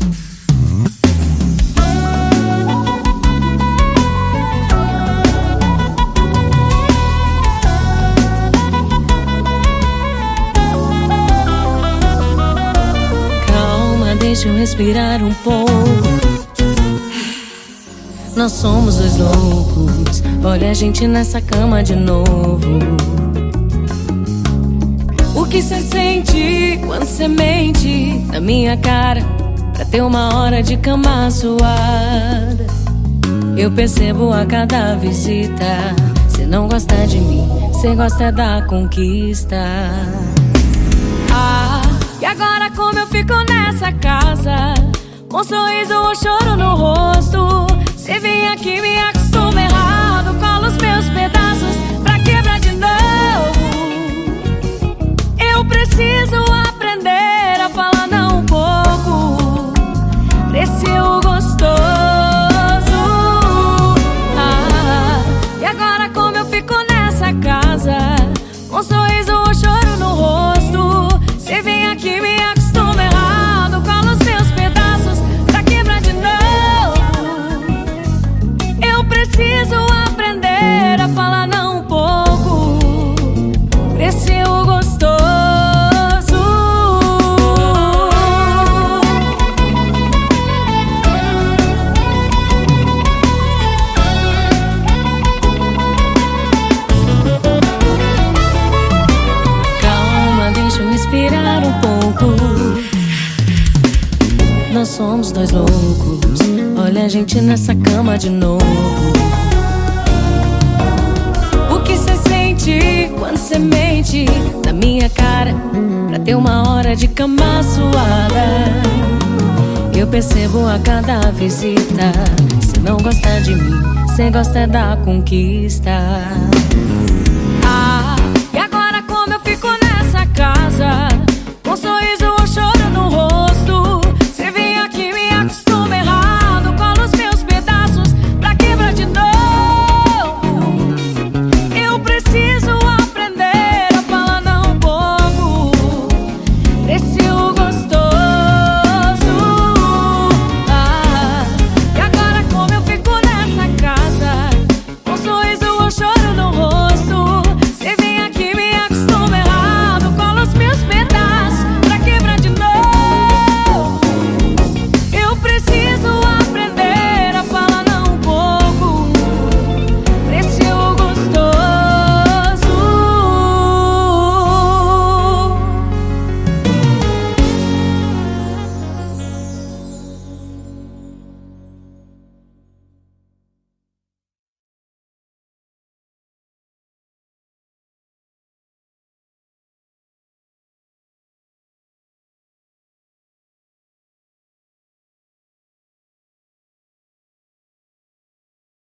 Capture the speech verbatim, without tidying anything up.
Deixa eu respirar um pouco. Nós somos dois loucos. Olha a gente nessa cama de novo. O que cê sente quando cê mente na minha cara pra ter uma hora de cama suada? Eu percebo a cada visita. Cê não gosta de mim, cê gosta da conquista. Ah, e agora como eu fico nessa casa, com um sorriso ou choro no rosto? Cê vem aqui, me acostuma errado, cola os meus pedaços pra quebrar de novo. Eu preciso aprender a falar não um pouco pra esse eu gostoso. Ah, e agora como eu fico nessa casa, com um sorriso ou choro no rosto? Cê vem aqui, me acostuma errado, cola os meus pedaços pra quebrar de novo. Eu preciso aprender a falar não um pouco pra esse eu gostoso. Calma, deixa eu respirar um pouco. Nós somos dois loucos. Olha a gente nessa cama de novo. O que cê sente quando cê mente na minha cara pra ter uma hora de cama suada? Eu percebo a cada visita. Cê não gosta de mim, cê gosta da conquista. Ah,